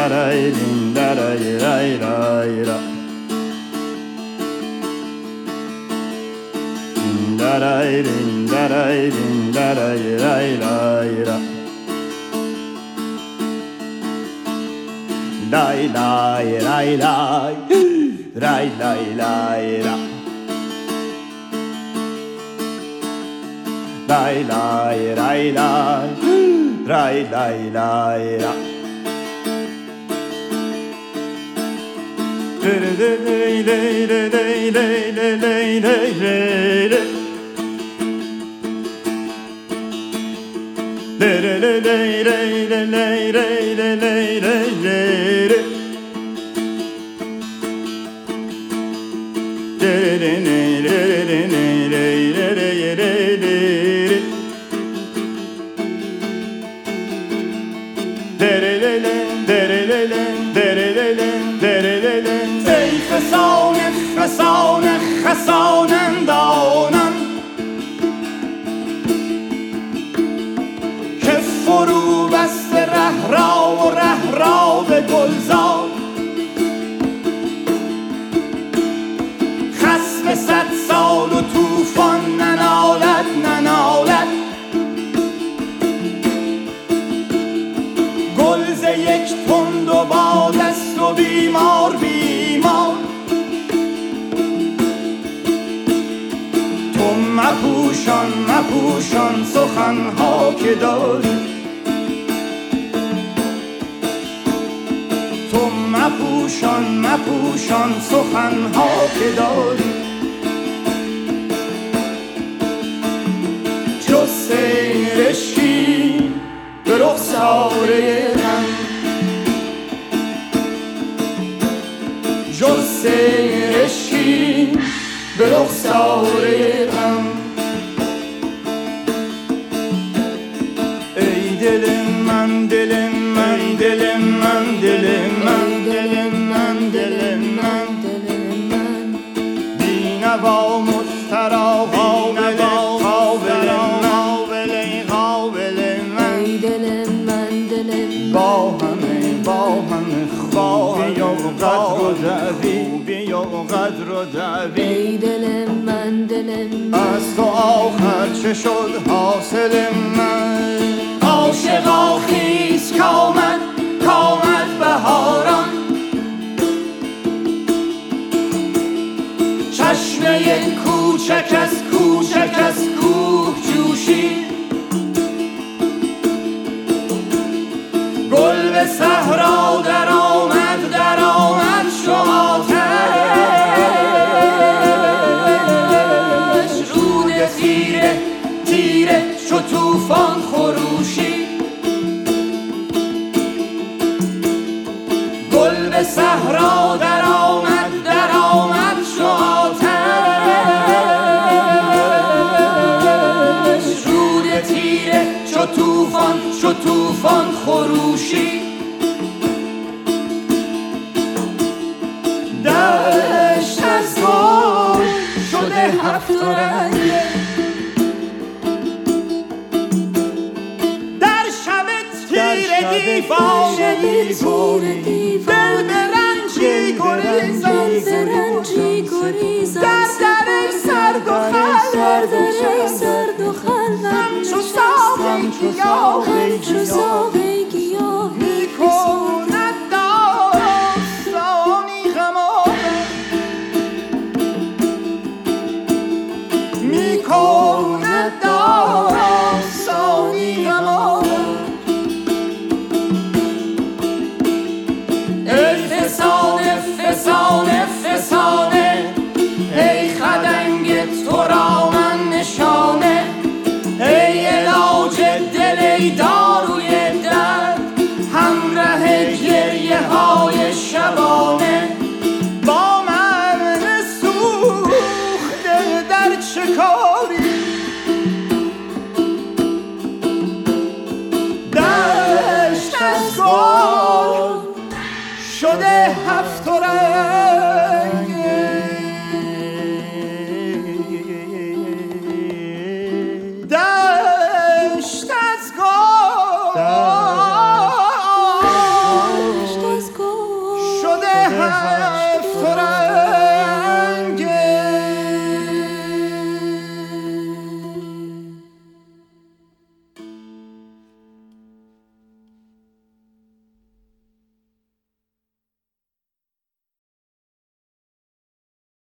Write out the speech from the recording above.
خسانندانم که فرو بست ره را و ره را به گلزار، خصم 100 سال و طوفان ننالد ننالد، گل ز یک تند و باد است و بیمار بیمار. تو مپوشان مپوشان سخنها که داری، تو مپوشان مپوشان سخنها که داری. جز سیر شیر به رخساره من، جز سیر شیر به رخساره غم. ای دل من دل من دل من دل من دل من دل من بینوا مسترا قابل قابل قابل قابل من. ای دل من دل من با همه خوبی و قدر و دعوی و قدر و دعوی. ای دل من دل من از تو آخر چه شد حاصل من؟ عاشقا خیز کامد بهاران، چشمه کوچک از کوه جوشید، گل به صحرا در آمد چو آتش، رود تیره چو طوفان خروشی، گل به صحرا در آمد چو آتش، رود تیره چو طوفان خروشی. دشت از گل شده 7 رنگه، در شب تیرگی فاجعی دل به رنجی گریزان، در سرد و خلوت همچو ساقی گیاه میکند داستانی غم‌آور، میکند داستانی غم‌آور. ای فسانه ای خدنگ تو را من نشانه، ای علاج دل ای داروی درد، همراه گریه های شبانه. با من سوخته در چه کاری